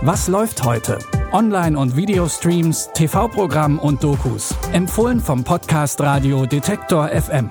Was läuft heute? Online- und Videostreams, TV-Programm und Dokus. Empfohlen vom Podcast Radio Detektor FM.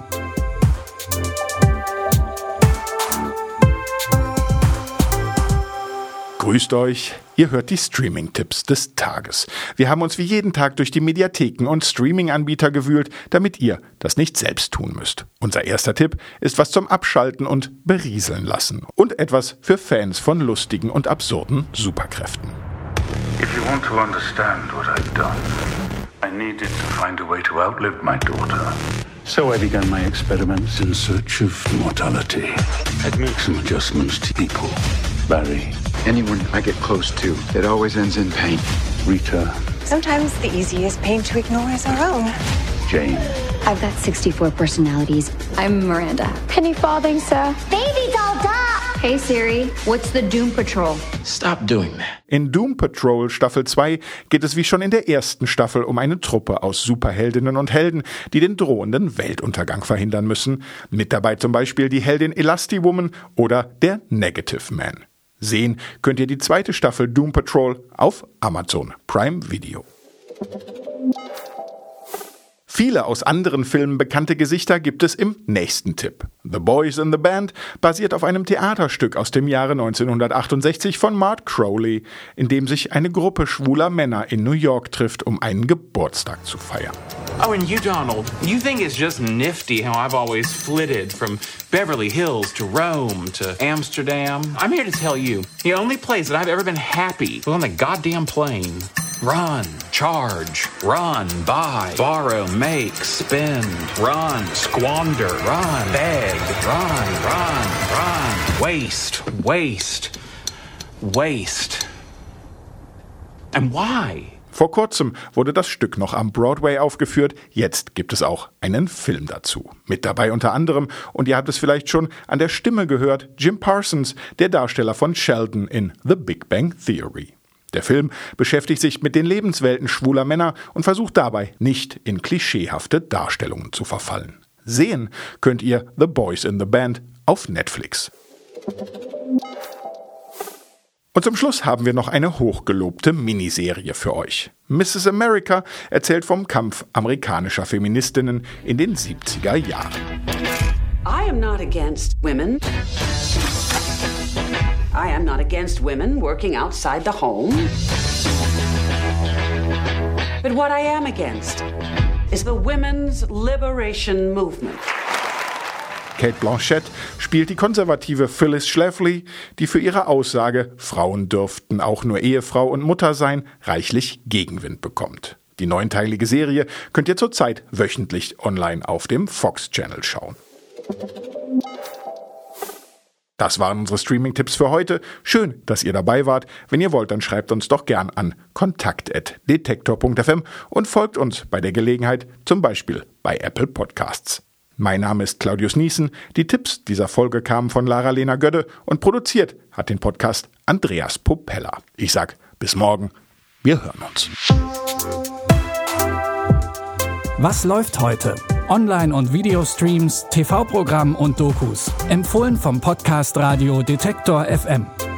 Grüßt euch, ihr hört die Streaming-Tipps des Tages. Wir haben uns wie jeden Tag durch die Mediatheken und Streaming-Anbieter gewühlt, damit ihr das nicht selbst tun müsst. Unser erster Tipp ist was zum Abschalten und berieseln lassen. Und etwas für Fans von lustigen und absurden Superkräften. If you want to understand what I've done, I needed to find a way to outlive my daughter. So I began my experiments in search of mortality. I'd make some adjustments to people. Barry. Anyone I get close to, it always ends in pain. Rita. Sometimes the easiest pain to ignore is our own. Jane. I've got 64 personalities. I'm Miranda. Penny Farthing, sir. Baby doll duck! Hey Siri, what's the Doom Patrol? Stop doing that. In Doom Patrol Staffel 2 geht es wie schon in der ersten Staffel um eine Truppe aus Superheldinnen und Helden, die den drohenden Weltuntergang verhindern müssen. Mit dabei zum Beispiel die Heldin Elasti-Woman oder der Negative Man. Sehen könnt ihr die zweite Staffel Doom Patrol auf Amazon Prime Video. Viele aus anderen Filmen bekannte Gesichter gibt es im nächsten Tipp. The Boys in the Band basiert auf einem Theaterstück aus dem Jahre 1968 von Mark Crowley, in dem sich eine Gruppe schwuler Männer in New York trifft, um einen Geburtstag zu feiern. Oh, and you, Donald, you think it's just nifty how I've always flitted from Beverly Hills to Rome to Amsterdam? I'm here to tell you, the only place that I've ever been happy was on the goddamn plane. Run, charge, run, buy, borrow, make, spend, run, squander, run, beg, run, waste. And why? Vor kurzem wurde das Stück noch am Broadway aufgeführt, jetzt gibt es auch einen Film dazu. Mit dabei unter anderem, und ihr habt es vielleicht schon an der Stimme gehört, Jim Parsons, der Darsteller von Sheldon in The Big Bang Theory. Der Film beschäftigt sich mit den Lebenswelten schwuler Männer und versucht dabei nicht in klischeehafte Darstellungen zu verfallen. Sehen könnt ihr The Boys in the Band auf Netflix. Und zum Schluss haben wir noch eine hochgelobte Miniserie für euch. Mrs. America erzählt vom Kampf amerikanischer Feministinnen in den 70er Jahren. I am not against women. I am not against women working outside the home. But what I am against is the women's liberation movement. Cate Blanchett spielt die konservative Phyllis Schlafly, die für ihre Aussage, Frauen dürften auch nur Ehefrau und Mutter sein, reichlich Gegenwind bekommt. Die 9-teilige Serie könnt ihr zurzeit wöchentlich online auf dem Fox Channel schauen. Das waren unsere Streaming-Tipps für heute. Schön, dass ihr dabei wart. Wenn ihr wollt, dann schreibt uns doch gern an kontakt@detektor.fm und folgt uns bei der Gelegenheit, zum Beispiel bei Apple Podcasts. Mein Name ist Claudius Niesen. Die Tipps dieser Folge kamen von Lara-Lena Gödde und produziert hat den Podcast Andreas Popella. Ich sag bis morgen. Wir hören uns. Was läuft heute? Online- und Videostreams, TV-Programm und Dokus. Empfohlen vom Podcast Radio Detektor FM.